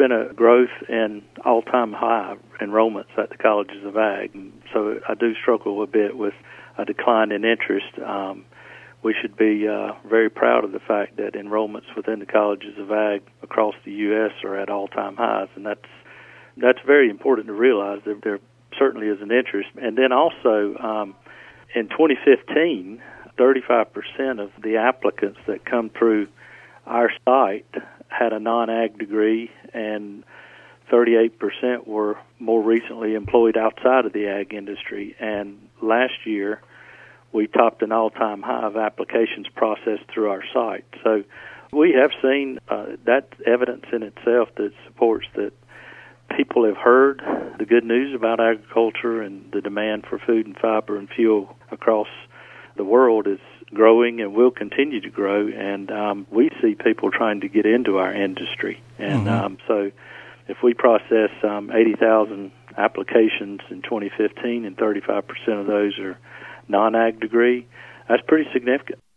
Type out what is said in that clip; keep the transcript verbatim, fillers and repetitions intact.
been a growth in all-time high enrollments at the colleges of ag. So I do struggle a bit with a decline in interest. Um, we should be uh, very proud of the fact that enrollments within the colleges of ag across the U S are at all-time highs, and that's that's very important to realize that there certainly is an interest. And then also, um, in twenty fifteen, thirty-five percent of the applicants that come through our site had a non-ag degree, and thirty-eight percent were more recently employed outside of the ag industry. And last year, we topped an all-time high of applications processed through our site. So we have seen uh, that evidence in itself that supports that people have heard the good news about agriculture, and the demand for food and fiber and fuel across the world is growing and will continue to grow, and um, we see people trying to get into our industry. And mm-hmm. um, so if we process um, eighty thousand applications in twenty fifteen and thirty-five percent of those are non-ag degree, that's pretty significant.